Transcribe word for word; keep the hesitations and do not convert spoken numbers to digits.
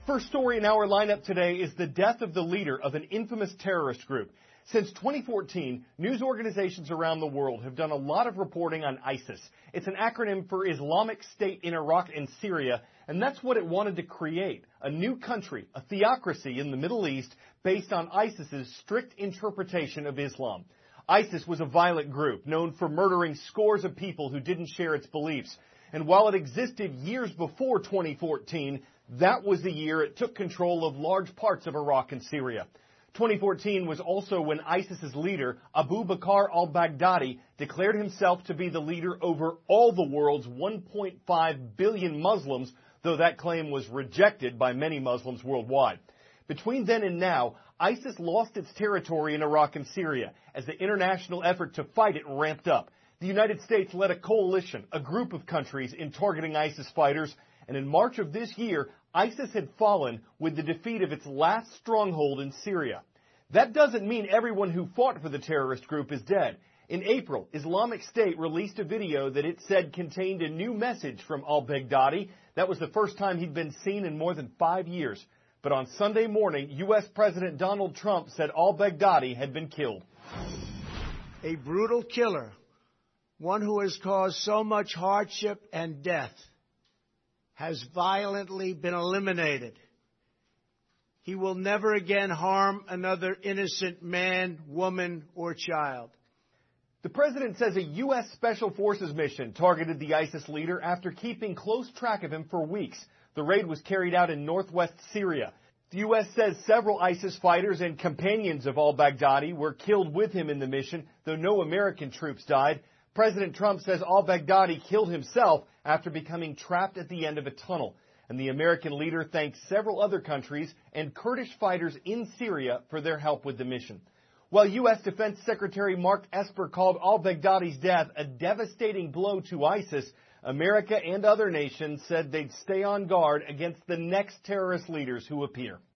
First story in our lineup today is the death of the leader of an infamous terrorist group. Since twenty fourteen, news organizations around the world have done a lot of reporting on ISIS. It's an acronym for Islamic State in Iraq and Syria, and that's what it wanted to create, a new country, a theocracy in the Middle East based on ISIS's strict interpretation of Islam. ISIS was a violent group known for murdering scores of people who didn't share its beliefs. And while it existed years before twenty fourteen, that was the year it took control of large parts of Iraq and Syria. twenty fourteen was also when ISIS's leader, Abu Bakr al-Baghdadi, declared himself to be the leader over all the world's one point five billion Muslims, though that claim was rejected by many Muslims worldwide. Between then and now, ISIS lost its territory in Iraq and Syria as the international effort to fight it ramped up. The United States led a coalition, a group of countries, in targeting ISIS fighters, and in March of this year, ISIS had fallen with the defeat of its last stronghold in Syria. That doesn't mean everyone who fought for the terrorist group is dead. In April, Islamic State released a video that it said contained a new message from al-Baghdadi. That was the first time he'd been seen in more than five years. But on Sunday morning, U S President Donald Trump said al-Baghdadi had been killed. A brutal killer, one who has caused so much hardship and death, has violently been eliminated. He will never again harm another innocent man, woman, or child. The president says a U S Special Forces mission targeted the ISIS leader after keeping close track of him for weeks. The raid was carried out in northwest Syria. The U S says several ISIS fighters and companions of al-Baghdadi were killed with him in the mission, though no American troops died. President Trump says al-Baghdadi killed himself after becoming trapped at the end of a tunnel. And the American leader thanked several other countries and Kurdish fighters in Syria for their help with the mission. While U S Defense Secretary Mark Esper called al-Baghdadi's death a devastating blow to ISIS, America and other nations said they'd stay on guard against the next terrorist leaders who appear.